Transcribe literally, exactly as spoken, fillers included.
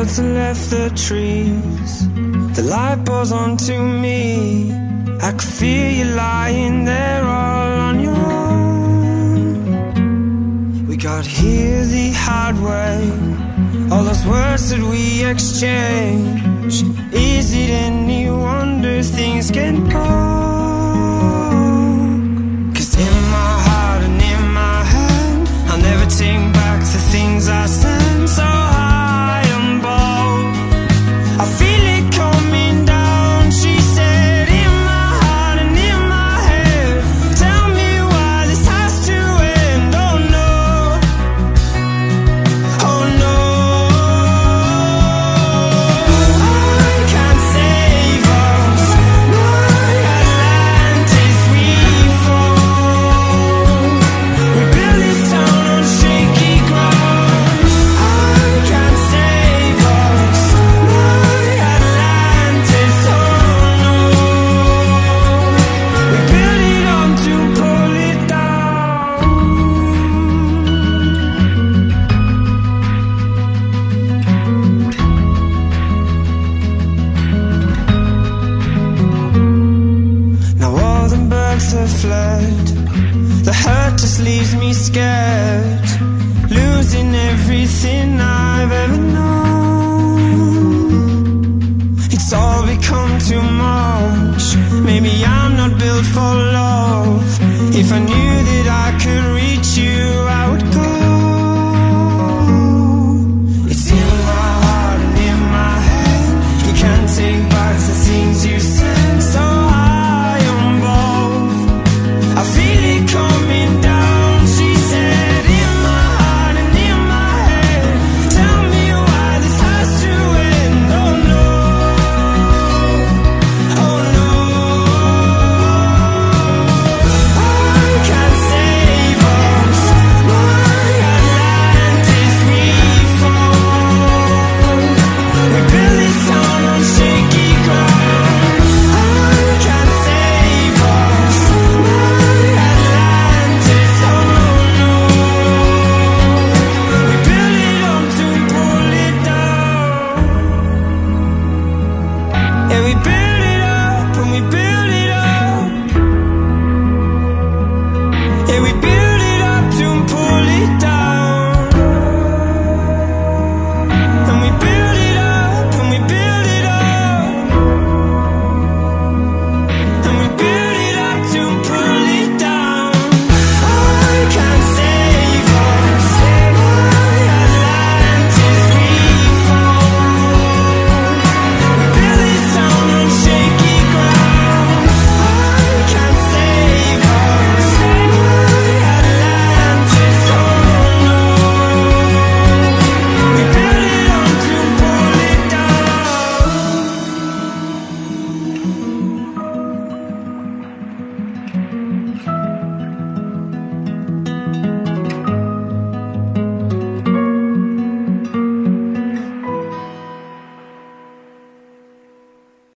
clouds have left the trees. The light pours onto me. I could feel you lying there all on your own. We got here the hard way. All those words that we exchanged. Is it any wonder things get broke? 'Cause in my heart and in my head, I'll never take back the things I said. So high and bold, I feel it coming down. She said, in my heart and in my head, tell me why this has to end. Oh no, oh no, I can't save us. My Atlantis, we fall. We built this town on shaky ground. I can't save us. My Atlantis, oh no. We built it up to pull it down. Now all the birds have fled. The hurt just leaves me scared, losing everything I've ever known. It's all become too much. Maybe I'm not built for love. If I knew that I could